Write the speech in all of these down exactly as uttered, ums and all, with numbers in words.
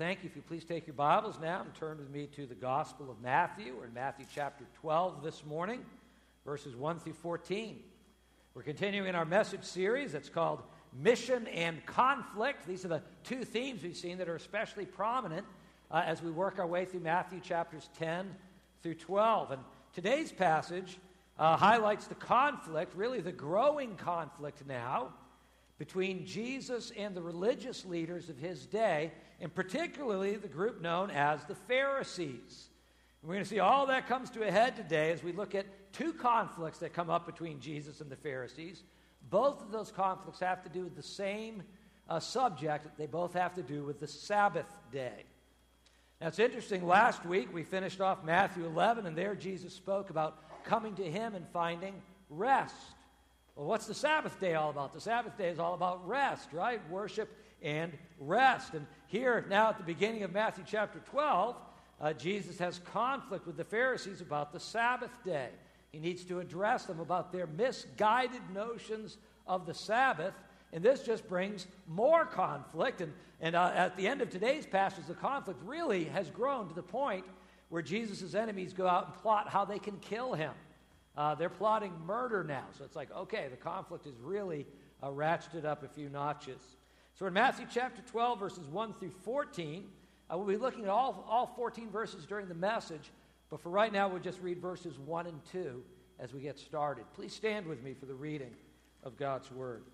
thank you. If you please take your Bibles now and turn with me to the Gospel of Matthew. We're in Matthew chapter twelve this morning, verses one through fourteen. We're continuing our message series that's called Mission and Conflict. These are the two themes we've seen that are especially prominent uh, as we work our way through Matthew chapters ten through twelve. And today's passage uh, highlights the conflict, really the growing conflict now, between Jesus and the religious leaders of his day, and particularly the group known as the Pharisees. And we're going to see all that comes to a head today as we look at two conflicts that come up between Jesus and the Pharisees. Both of those conflicts have to do with the same uh, subject. They both have to do with the Sabbath day. Now, it's interesting. Last week we finished off Matthew eleven, and there Jesus spoke about coming to him and finding rest. Well, what's the Sabbath day all about? The Sabbath day is all about rest, right? Worship and rest. And here, now at the beginning of Matthew chapter twelve, uh, Jesus has conflict with the Pharisees about the Sabbath day. He needs to address them about their misguided notions of the Sabbath, and this just brings more conflict. And, and uh, at the end of today's passage, the conflict really has grown to the point where Jesus' enemies go out and plot how they can kill him. Uh, they're plotting murder now. So it's like, okay, the conflict is really uh, ratcheted up a few notches. So in Matthew chapter twelve, verses one through fourteen, uh, we'll be looking at all, all fourteen verses during the message, but for right now, we'll just read verses one and two as we get started. Please stand with me for the reading of God's Word.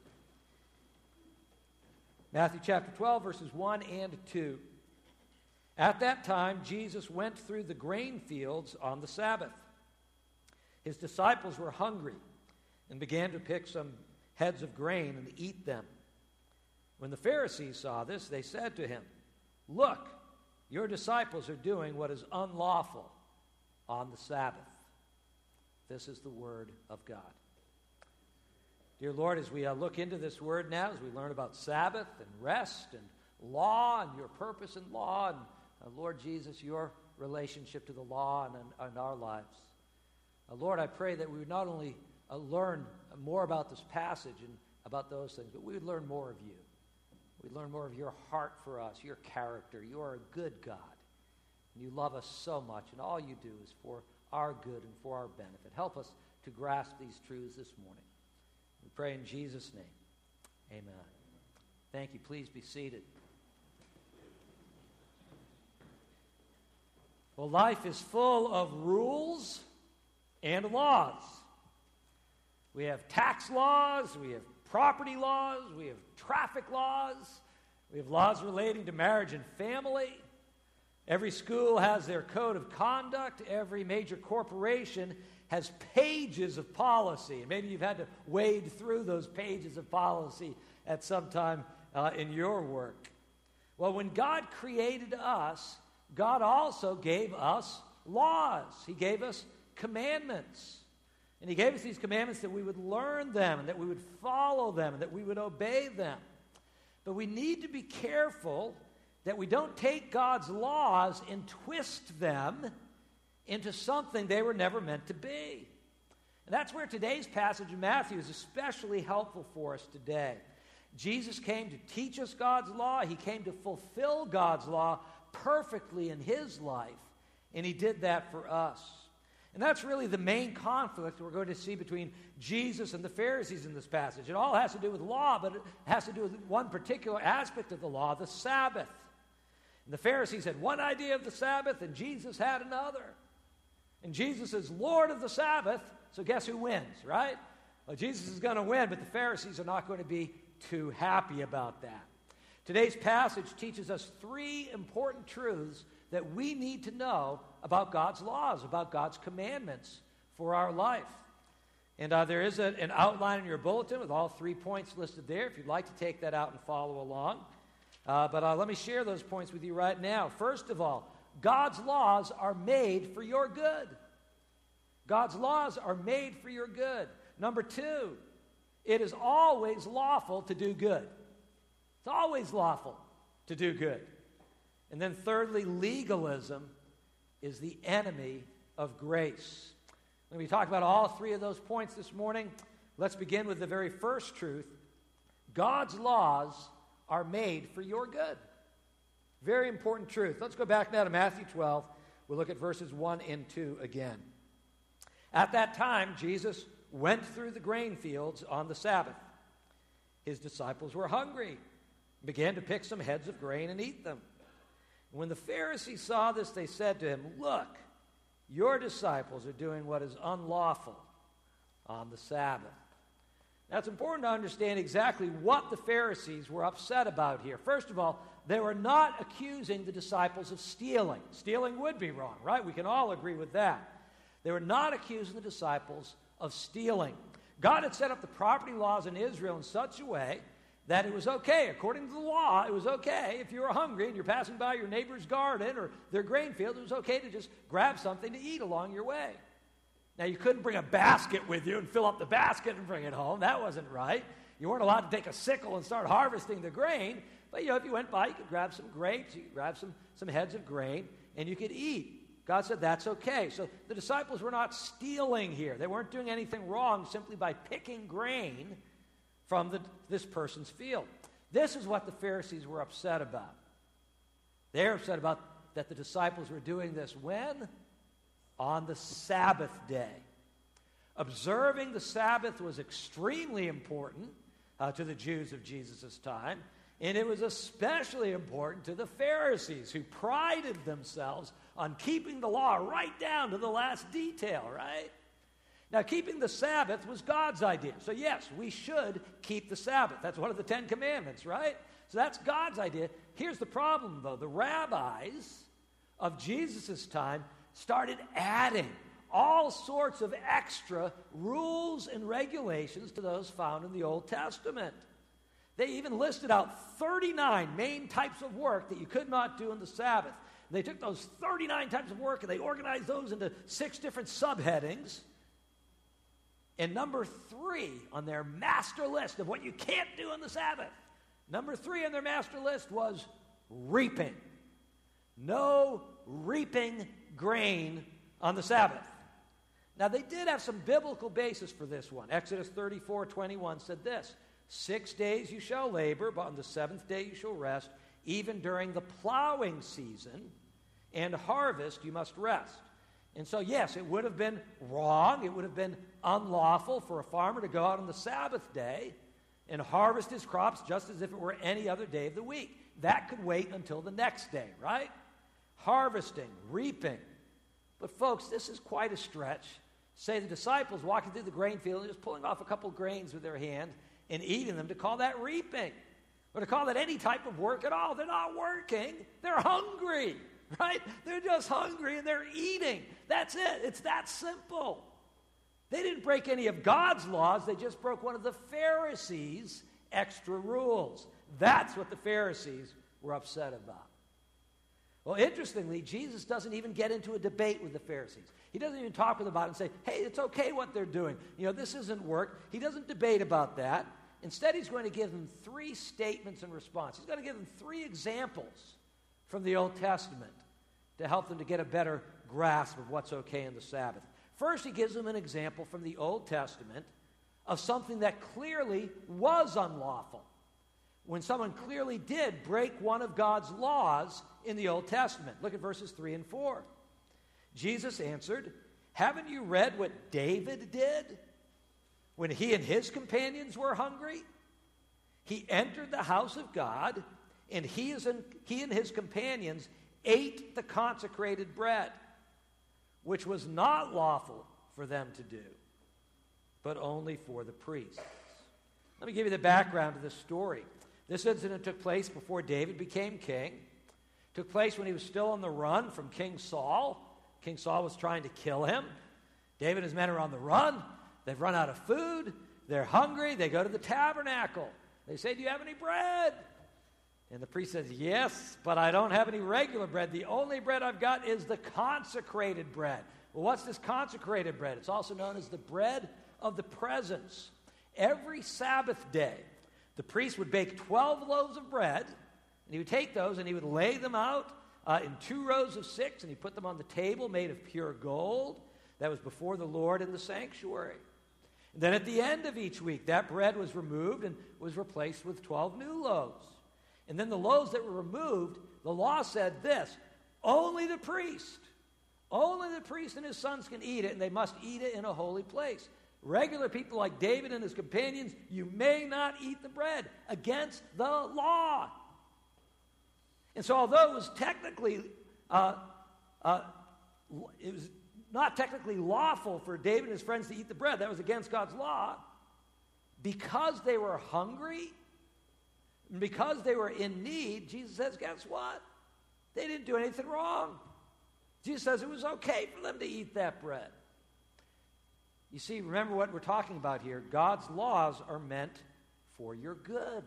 Matthew chapter twelve, verses one and two. At that time, Jesus went through the grain fields on the Sabbath. His disciples were hungry and began to pick some heads of grain and eat them. When the Pharisees saw this, they said to him, "Look, your disciples are doing what is unlawful on the Sabbath." This is the word of God. Dear Lord, as we uh, look into this word now, as we learn about Sabbath and rest and law and your purpose in law, and uh, Lord Jesus, your relationship to the law and, and, and our lives. Uh, Lord, I pray that we would not only uh, learn more about this passage and about those things, but we would learn more of you. We'd learn more of your heart for us, your character. You are a good God, and you love us so much, and all you do is for our good and for our benefit. Help us to grasp these truths this morning. We pray in Jesus' name. Amen. Thank you. Please be seated. Well, life is full of rules and laws. We have tax laws, we have property laws, we have traffic laws, we have laws relating to marriage and family. Every school has their code of conduct. Every major corporation has pages of policy. And maybe you've had to wade through those pages of policy at some time uh, in your work. Well, when God created us, God also gave us laws. He gave us commandments. And he gave us these commandments that we would learn them and that we would follow them and that we would obey them. But we need to be careful that we don't take God's laws and twist them into something they were never meant to be. And that's where today's passage in Matthew is especially helpful for us today. Jesus came to teach us God's law. He came to fulfill God's law perfectly in his life, and he did that for us. And that's really the main conflict we're going to see between Jesus and the Pharisees in this passage. It all has to do with law, but it has to do with one particular aspect of the law, the Sabbath. And the Pharisees had one idea of the Sabbath, and Jesus had another. And Jesus is Lord of the Sabbath, so guess who wins, right? Well, Jesus is going to win, but the Pharisees are not going to be too happy about that. Today's passage teaches us three important truths that we need to know about God's laws, about God's commandments for our life. And uh, there is a, an outline in your bulletin with all three points listed there, if you'd like to take that out and follow along. Uh, but uh, let me share those points with you right now. First of all, God's laws are made for your good. God's laws are made for your good. Number two, it is always lawful to do good. It's always lawful to do good. And then thirdly, legalism is the enemy of grace. When we talk about all three of those points this morning, let's begin with the very first truth. God's laws are made for your good. Very important truth. Let's go back now to Matthew twelve. We'll look at verses one and two again. At that time, Jesus went through the grain fields on the Sabbath. His disciples were hungry and began to pick some heads of grain and eat them. When the Pharisees saw this, they said to him, "Look, your disciples are doing what is unlawful on the Sabbath." Now, it's important to understand exactly what the Pharisees were upset about here. First of all, they were not accusing the disciples of stealing. Stealing would be wrong, right? We can all agree with that. They were not accusing the disciples of stealing. God had set up the property laws in Israel in such a way that it was okay. According to the law, it was okay if you were hungry and you're passing by your neighbor's garden or their grain field, it was okay to just grab something to eat along your way. Now, you couldn't bring a basket with you and fill up the basket and bring it home. That wasn't right. You weren't allowed to take a sickle and start harvesting the grain. But, you know, if you went by, you could grab some grapes, you could grab some, some heads of grain, and you could eat. God said that's okay. So the disciples were not stealing here. They weren't doing anything wrong simply by picking grain from the, this person's field. This is what the Pharisees were upset about. They're upset about that the disciples were doing this when? On the Sabbath day. Observing the Sabbath was extremely important uh, to the Jews of Jesus' time, and it was especially important to the Pharisees, who prided themselves on keeping the law right down to the last detail, right? Now, keeping the Sabbath was God's idea. So, yes, we should keep the Sabbath. That's one of the Ten Commandments, right? So that's God's idea. Here's the problem, though. The rabbis of Jesus' time started adding all sorts of extra rules and regulations to those found in the Old Testament. They even listed out thirty-nine main types of work that you could not do on the Sabbath. They took those thirty-nine types of work and they organized those into six different subheadings. And number three on their master list of what you can't do on the Sabbath, number three on their master list was reaping. No reaping grain on the Sabbath. Now, they did have some biblical basis for this one. Exodus thirty-four twenty-one said this: Six days you shall labor, but on the seventh day you shall rest. Even during the plowing season and harvest you must rest. And so, yes, it would have been wrong, it would have been unlawful for a farmer to go out on the Sabbath day and harvest his crops just as if it were any other day of the week. That could wait until the next day, right? Harvesting, reaping. But folks, this is quite a stretch. Say the disciples walking through the grain field and just pulling off a couple grains with their hand and eating them, to call that reaping, or to call that any type of work at all. They're not working. They're hungry, right? They're just hungry and they're eating. That's it. It's that simple. They didn't break any of God's laws. They just broke one of the Pharisees' extra rules. That's what the Pharisees were upset about. Well, interestingly, Jesus doesn't even get into a debate with the Pharisees. He doesn't even talk with them about it and say, hey, it's okay what they're doing. You know, this isn't work. He doesn't debate about that. Instead, he's going to give them three statements in response. He's going to give them three examples from the Old Testament to help them to get a better grasp of what's okay in the Sabbath. First, he gives them an example from the Old Testament of something that clearly was unlawful, when someone clearly did break one of God's laws in the Old Testament. Look at verses three and four. Jesus answered, haven't you read what David did when he and his companions were hungry? He entered the house of God, and he, is in, he and his companions ate the consecrated bread, which was not lawful for them to do, but only for the priests. Let me give you the background to this story. This incident took place before David became king. It took place when he was still on the run from King Saul. King Saul was trying to kill him. David and his men are on the run. They've run out of food. They're hungry. They go to the tabernacle. They say, do you have any bread? And the priest says, yes, but I don't have any regular bread. The only bread I've got is the consecrated bread. Well, what's this consecrated bread? It's also known as the bread of the presence. Every Sabbath day, the priest would bake twelve loaves of bread, and he would take those and he would lay them out uh, in two rows of six, and he put them on the table made of pure gold that was before the Lord in the sanctuary. And then at the end of each week, that bread was removed and was replaced with twelve new loaves. And then the loaves that were removed The law said this, only the priest, only the priest and his sons can eat it, and they must eat it in a holy place. Regular people like David and his companions, you may not eat the bread, against the law. And so although it was technically, uh, uh, it was not technically lawful for David and his friends to eat the bread, that was against God's law, because they were hungry, and because they were in need, Jesus says, guess what? They didn't do anything wrong. Jesus says it was okay for them to eat that bread. You see, remember what we're talking about here. God's laws are meant for your good.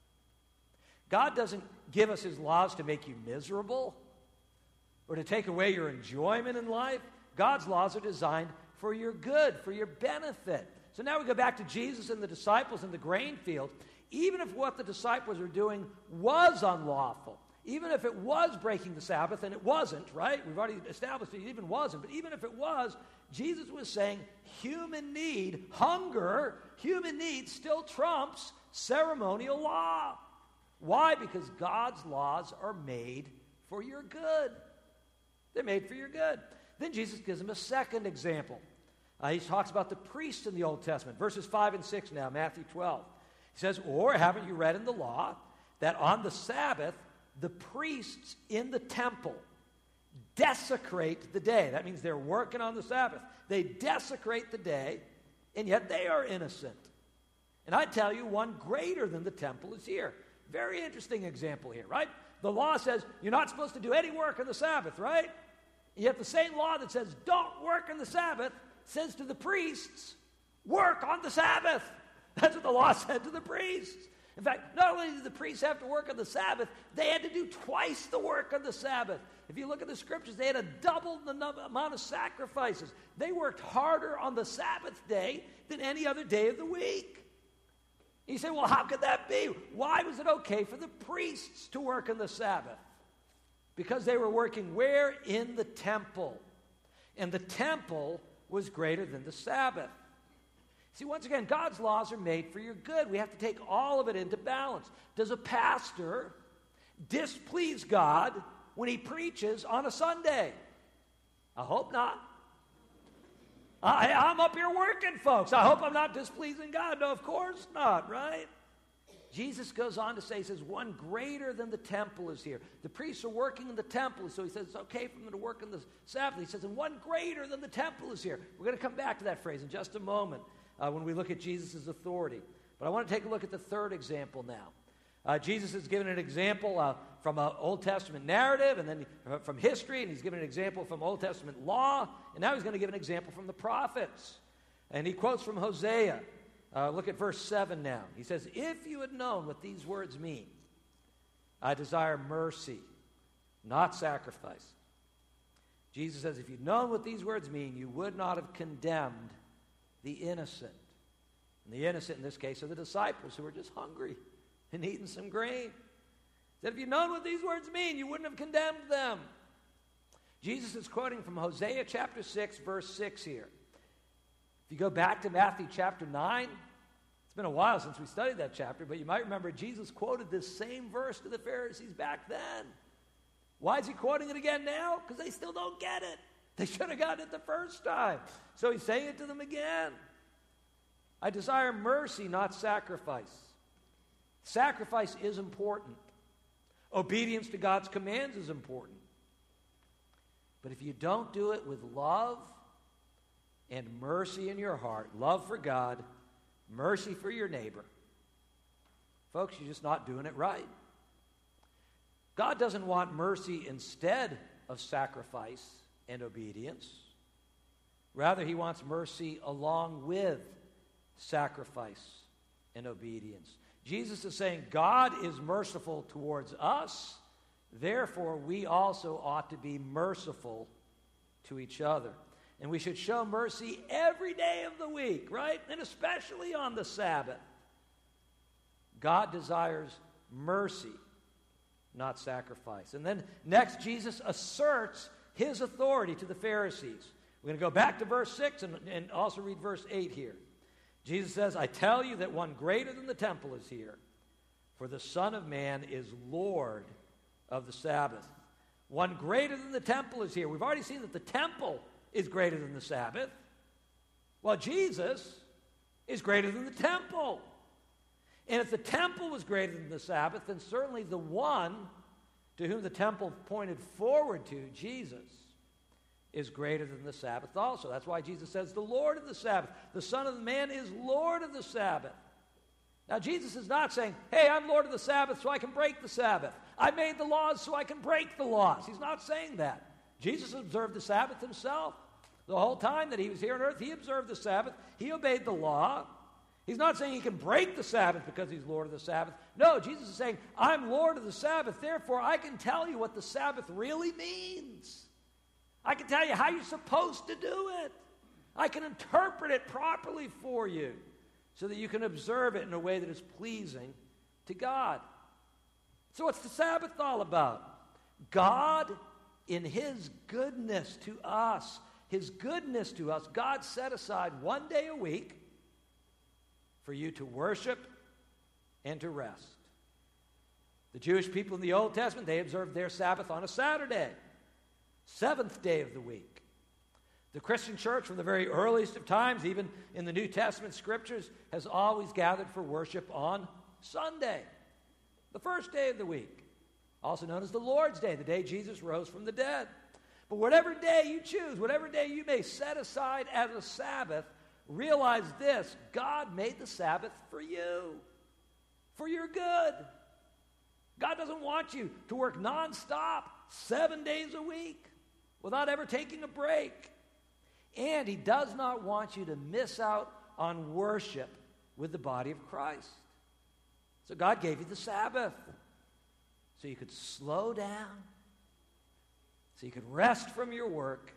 God doesn't give us his laws to make you miserable or to take away your enjoyment in life. God's laws are designed for your good, for your benefit. So now we go back to Jesus and the disciples in the grain field. Even if what the disciples were doing was unlawful, even if it was breaking the Sabbath, and it wasn't, right? We've already established it even wasn't, but even if it was, Jesus was saying human need, hunger, human need still trumps ceremonial law. Why? Because God's laws are made for your good. They're made for your good. Then Jesus gives him a second example. Uh, he talks about the priests in the Old Testament. Verses five and six now, Matthew twelve. He says, or haven't you read in the law that on the Sabbath, the priests in the temple desecrate the day? That means they're working on the Sabbath. They desecrate the day, and yet they are innocent. And I tell you, one greater than the temple is here. Very interesting example here, right? The law says you're not supposed to do any work on the Sabbath, right? And yet the same law that says don't work on the Sabbath says to the priests, work on the Sabbath. That's what the law said to the priests. In fact, not only did the priests have to work on the Sabbath, they had to do twice the work on the Sabbath. If you look at the scriptures, they had to double the number, amount of sacrifices. They worked harder on the Sabbath day than any other day of the week. You say, well, how could that be? Why was it okay for the priests to work on the Sabbath? Because they were working where? In the temple. And the temple was greater than the Sabbath. See, once again, God's laws are made for your good. We have to take all of it into balance. Does a pastor displease God when he preaches on a Sunday? I hope not. I, I'm up here working, folks. I hope I'm not displeasing God. No, of course not, right? Jesus goes on to say, he says, one greater than the temple is here. The priests are working in the temple, so he says it's okay for them to work in the Sabbath. He says, and one greater than the temple is here. We're going to come back to that phrase in just a moment uh, when we look at Jesus' authority. But I want to take a look at the third example now. Uh, Jesus has given an example uh, from an Old Testament narrative and then uh, from history, and he's given an example from Old Testament law, and now he's going to give an example from the prophets. And he quotes from Hosea. Uh, look at verse seven now. He says, if you had known what these words mean, I desire mercy, not sacrifice. Jesus says, if you'd known what these words mean, you would not have condemned the innocent. And the innocent in this case are the disciples who were just hungry and eating some grain. He said, if you'd known what these words mean, you wouldn't have condemned them. Jesus is quoting from Hosea chapter six, verse six here. If you go back to Matthew chapter nine, it's been a while since we studied that chapter, but you might remember Jesus quoted this same verse to the Pharisees back then. Why is he quoting it again now? Because they still don't get it. They should have gotten it the first time. So he's saying it to them again. I desire mercy, not sacrifice. Sacrifice is important. Obedience to God's commands is important. But if you don't do it with love and mercy in your heart, love for God, mercy for your neighbor, folks, you're just not doing it right. God doesn't want mercy instead of sacrifice and obedience. Rather, he wants mercy along with sacrifice and obedience. Jesus is saying God is merciful towards us, therefore we also ought to be merciful to each other. And we should show mercy every day of the week, right? And especially on the Sabbath. God desires mercy, not sacrifice. And then next, Jesus asserts his authority to the Pharisees. We're going to go back to verse six and, and also read verse eight here. Jesus says, I tell you that one greater than the temple is here, for the Son of Man is Lord of the Sabbath. One greater than the temple is here. We've already seen that the temple is greater than the Sabbath. Well, Jesus is greater than the temple. And if the temple was greater than the Sabbath, then certainly the one to whom the temple pointed forward to, Jesus, is greater than the Sabbath also. That's why Jesus says, the Lord of the Sabbath. The Son of Man is Lord of the Sabbath. Now, Jesus is not saying, hey, I'm Lord of the Sabbath so I can break the Sabbath. I made the laws so I can break the laws. He's not saying that. Jesus observed the Sabbath himself. The whole time that he was here on earth, he observed the Sabbath. He obeyed the law. He's not saying he can break the Sabbath because he's Lord of the Sabbath. No, Jesus is saying, I'm Lord of the Sabbath, therefore I can tell you what the Sabbath really means. I can tell you how you're supposed to do it. I can interpret it properly for you so that you can observe it in a way that is pleasing to God. So what's the Sabbath all about? God, in his goodness to us, his goodness to us, God set aside one day a week for you to worship and to rest. The Jewish people in the Old Testament, they observed their Sabbath on a Saturday, seventh day of the week. The Christian church from the very earliest of times, even in the New Testament scriptures, has always gathered for worship on Sunday, the first day of the week, also known as the Lord's Day, the day Jesus rose from the dead. But whatever day you choose, whatever day you may set aside as a Sabbath, realize this: God made the Sabbath for you, for your good. God doesn't want you to work nonstop seven days a week without ever taking a break. And he does not want you to miss out on worship with the body of Christ. So God gave you the Sabbath so you could slow down, so you could rest from your work,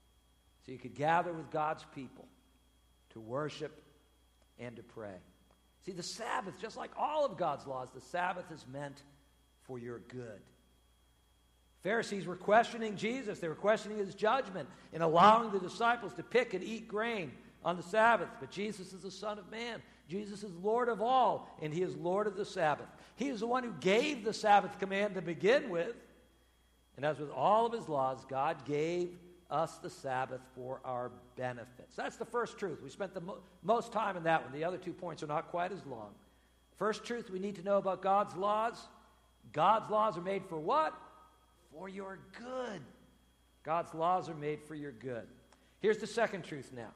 so you could gather with God's people to worship and to pray. See, the Sabbath, just like all of God's laws, the Sabbath is meant for your good. Pharisees were questioning Jesus. They were questioning his judgment in allowing the disciples to pick and eat grain on the Sabbath. But Jesus is the Son of Man. Jesus is Lord of all, and he is Lord of the Sabbath. He is the one who gave the Sabbath command to begin with. And as with all of his laws, God gave us the Sabbath for our benefits. That's the first truth. We spent the mo- most time in that one. The other two points are not quite as long. First truth we need to know about God's laws: God's laws are made for what? For your good. God's laws are made for your good. Here's the second truth now.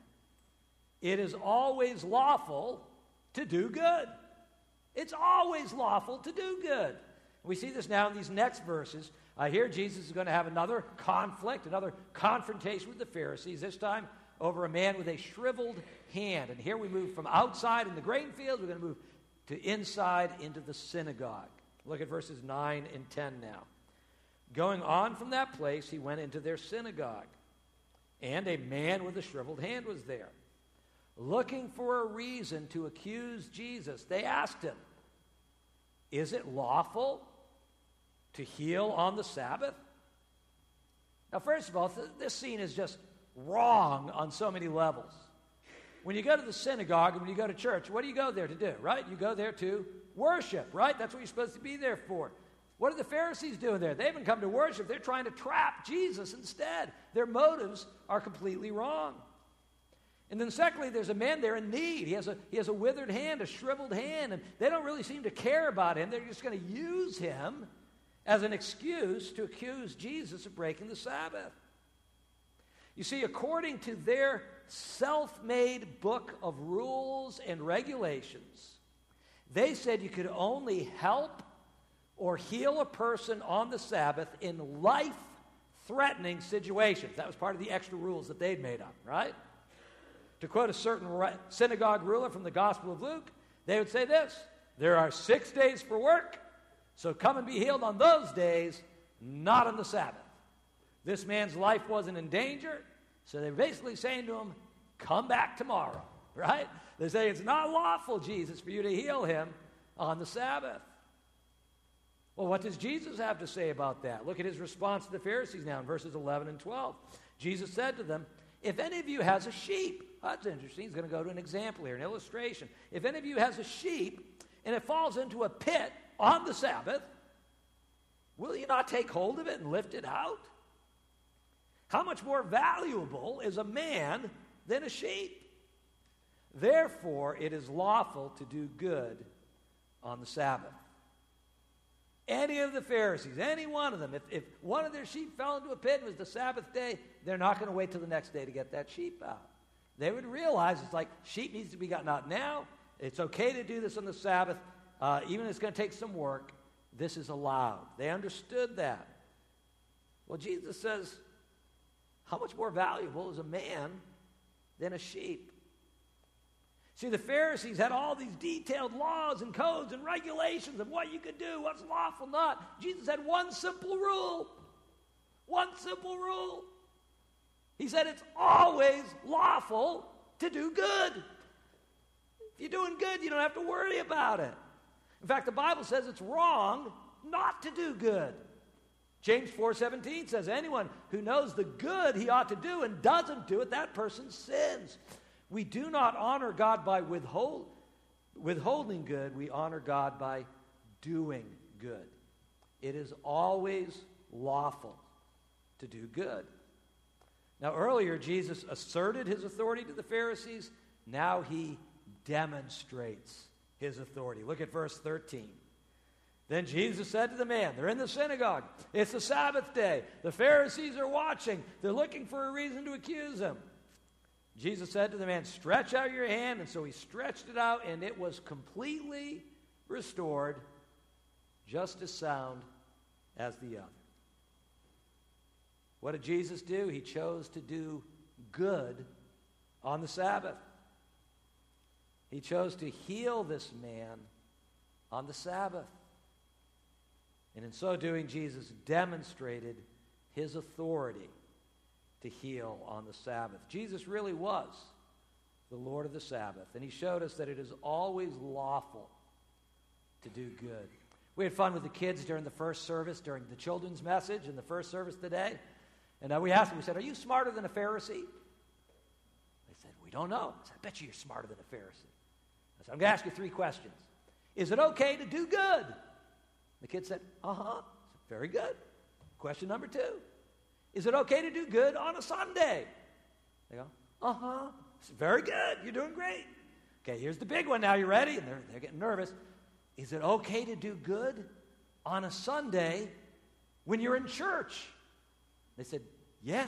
It is always lawful to do good. It's always lawful to do good. We see this now in these next verses. Uh, here Jesus is going to have another conflict, another confrontation with the Pharisees, this time over a man with a shriveled hand. And here we move from outside in the grain fields, we're going to move to inside into the synagogue. Look at verses nine and ten now. Going on from that place, he went into their synagogue, and a man with a shriveled hand was there. Looking for a reason to accuse Jesus, they asked him, "Is it lawful to heal on the Sabbath?" Now, first of all, th- this scene is just wrong on so many levels. When you go to the synagogue and when you go to church, what do you go there to do, right? You go there to worship, right? That's what you're supposed to be there for. What are the Pharisees doing there? They haven't come to worship. They're trying to trap Jesus instead. Their motives are completely wrong. And then secondly, there's a man there in need. He has a, he has a withered hand, a shriveled hand, and they don't really seem to care about him. They're just going to use him as an excuse to accuse Jesus of breaking the Sabbath. You see, according to their self-made book of rules and regulations, they said you could only help or heal a person on the Sabbath in life-threatening situations. That was part of the extra rules that they'd made up, right? To quote a certain synagogue ruler from the Gospel of Luke, they would say this: there are six days for work, so come and be healed on those days, not on the Sabbath. This man's life wasn't in danger, so they're basically saying to him, come back tomorrow, right? They say it's not lawful, Jesus, for you to heal him on the Sabbath. Well, what does Jesus have to say about that? Look at his response to the Pharisees now in verses eleven and twelve. Jesus said to them, if any of you has a sheep, that's interesting, he's going to go to an example here, an illustration. If any of you has a sheep and it falls into a pit on the Sabbath, will you not take hold of it and lift it out? How much more valuable is a man than a sheep? Therefore, it is lawful to do good on the Sabbath. Any of the Pharisees, any one of them, if, if one of their sheep fell into a pit and it was the Sabbath day, they're not going to wait till the next day to get that sheep out. They would realize it's like sheep needs to be gotten out now. It's okay to do this on the Sabbath. Uh, even if it's going to take some work, this is allowed. They understood that. Well, Jesus says, how much more valuable is a man than a sheep? See, the Pharisees had all these detailed laws and codes and regulations of what you could do, what's lawful, not. Jesus had one simple rule. One simple rule. He said it's always lawful to do good. If you're doing good, you don't have to worry about it. In fact, the Bible says it's wrong not to do good. James four seventeen says, anyone who knows the good he ought to do and doesn't do it, that person sins. We do not honor God by withhold, withholding good. We honor God by doing good. It is always lawful to do good. Now, earlier, Jesus asserted his authority to the Pharisees. Now he demonstrates his authority. Look at verse thirteen. Then Jesus said to the man, they're in the synagogue. It's the Sabbath day. The Pharisees are watching. They're looking for a reason to accuse him. Jesus said to the man, stretch out your hand. And so he stretched it out, and it was completely restored, just as sound as the other. What did Jesus do? He chose to do good on the Sabbath. He chose to heal this man on the Sabbath. And in so doing, Jesus demonstrated his authority to heal on the Sabbath. Jesus really was the Lord of the Sabbath, and he showed us that it is always lawful to do good. We had fun with the kids during the first service, during the children's message in the first service today. And uh, we asked them, we said, are you smarter than a Pharisee? They said, we don't know. I said, I bet you you're smarter than a Pharisee. I said, I'm going to ask you three questions. Is it okay to do good? The kid said, uh-huh. I said, very good. Question number two. Is it okay to do good on a Sunday? They go, uh-huh. I said, very good. You're doing great. Okay, here's the big one now. You ready? And they're, they're getting nervous. Is it okay to do good on a Sunday when you're in church? They said, yes.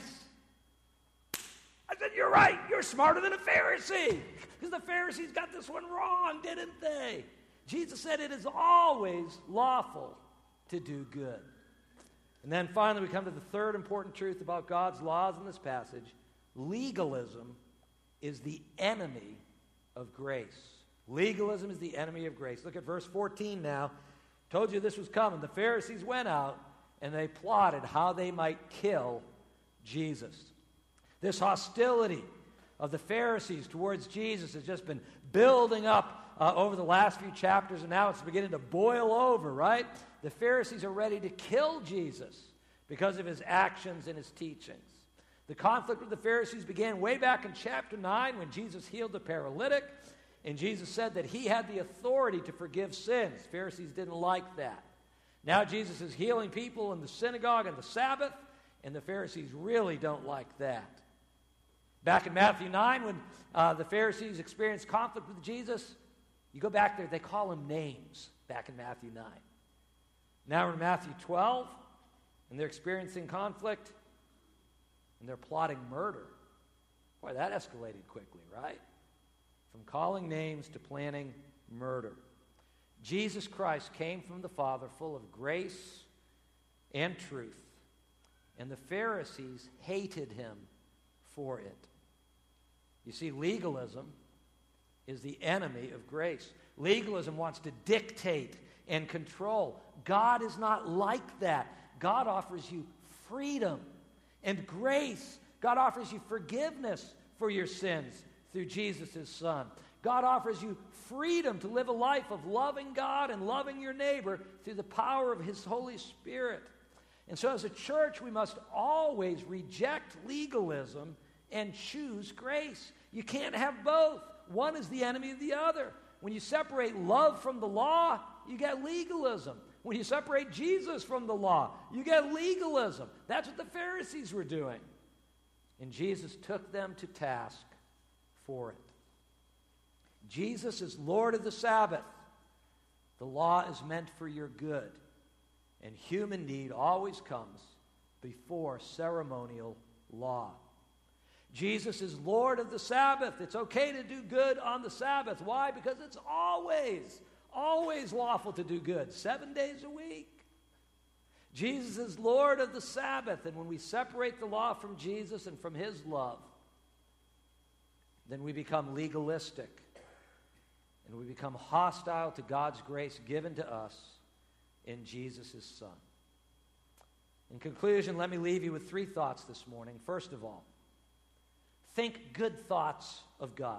I said, you're right. You're smarter than a Pharisee. Because the Pharisees got this one wrong, didn't they? Jesus said it is always lawful to do good. And then finally we come to the third important truth about God's laws in this passage. Legalism is the enemy of grace. Legalism is the enemy of grace. Look at verse fourteen now. Told you this was coming. The Pharisees went out and they plotted how they might kill Jesus. This hostility of the Pharisees towards Jesus has just been building up uh, over the last few chapters, and now it's beginning to boil over, right? The Pharisees are ready to kill Jesus because of his actions and his teachings. The conflict with the Pharisees began way back in chapter nine when Jesus healed the paralytic, and Jesus said that he had the authority to forgive sins. Pharisees didn't like that. Now Jesus is healing people in the synagogue on the Sabbath, and the Pharisees really don't like that. Back in Matthew nine, when uh, the Pharisees experienced conflict with Jesus, you go back there, they call him names back in Matthew nine. Now we're in Matthew twelve, and they're experiencing conflict, and they're plotting murder. Boy, that escalated quickly, right? From calling names to planning murder. Jesus Christ came from the Father full of grace and truth, and the Pharisees hated him for it. You see, legalism is the enemy of grace. Legalism wants to dictate and control. God is not like that. God offers you freedom and grace. God offers you forgiveness for your sins through Jesus, his Son. God offers you freedom to live a life of loving God and loving your neighbor through the power of his Holy Spirit. And so as a church, we must always reject legalism and choose grace. You can't have both. One is the enemy of the other. When you separate love from the law, you get legalism. When you separate Jesus from the law, you get legalism. That's what the Pharisees were doing. And Jesus took them to task for it. Jesus is Lord of the Sabbath. The law is meant for your good. And human need always comes before ceremonial law. Jesus is Lord of the Sabbath. It's okay to do good on the Sabbath. Why? Because it's always, always lawful to do good, seven days a week. Jesus is Lord of the Sabbath, and when we separate the law from Jesus and from his love, then we become legalistic, and we become hostile to God's grace given to us in Jesus' Son. In conclusion, let me leave you with three thoughts this morning. First of all, think good thoughts of God.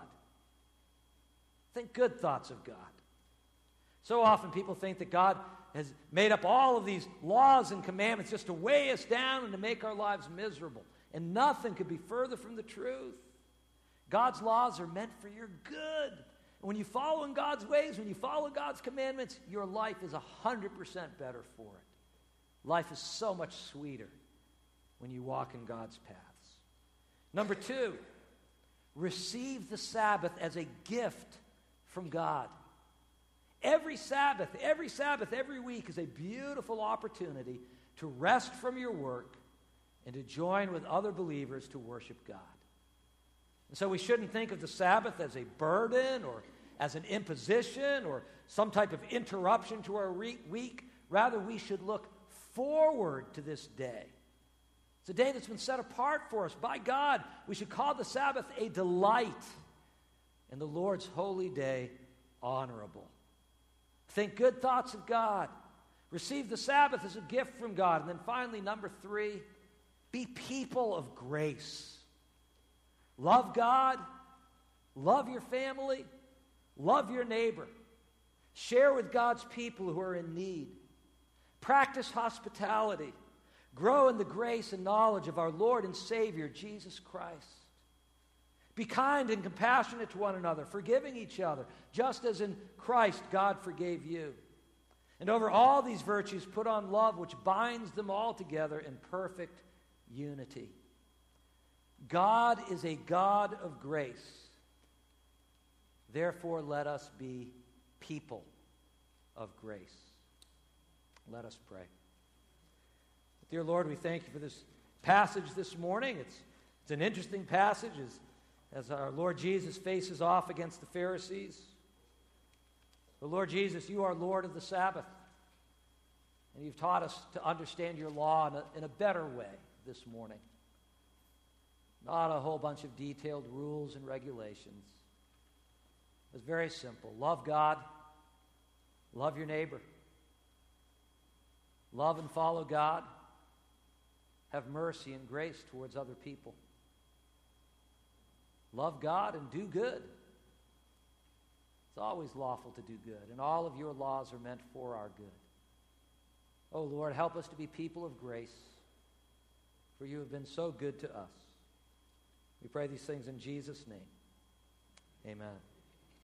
Think good thoughts of God. So often people think that God has made up all of these laws and commandments just to weigh us down and to make our lives miserable. And nothing could be further from the truth. God's laws are meant for your good. And when you follow in God's ways, when you follow God's commandments, your life is one hundred percent better for it. Life is so much sweeter when you walk in God's paths. Number two, receive the Sabbath as a gift from God. Every Sabbath, every Sabbath, every week is a beautiful opportunity to rest from your work and to join with other believers to worship God. And so we shouldn't think of the Sabbath as a burden or as an imposition or some type of interruption to our re- week. Rather, we should look forward to this day. It's a day that's been set apart for us by God. We should call the Sabbath a delight and the Lord's holy day honorable. Think good thoughts of God. Receive the Sabbath as a gift from God. And then finally, number three, be people of grace. Love God. Love your family. Love your neighbor. Share with God's people who are in need. Practice hospitality. Grow in the grace and knowledge of our Lord and Savior, Jesus Christ. Be kind and compassionate to one another, forgiving each other, just as in Christ God forgave you. And over all these virtues, put on love, which binds them all together in perfect unity. God is a God of grace. Therefore, let us be people of grace. Let us pray. Dear Lord, we thank you for this passage this morning. It's, it's an interesting passage as, as our Lord Jesus faces off against the Pharisees. But Lord Jesus, you are Lord of the Sabbath. And you've taught us to understand your law in a, in a better way this morning. Not a whole bunch of detailed rules and regulations. It's very simple. Love God. Love your neighbor. Love and follow God. Have mercy and grace towards other people. Love God and do good. It's always lawful to do good, and all of your laws are meant for our good. Oh Lord, help us to be people of grace, for you have been so good to us. We pray these things in Jesus' name. Amen.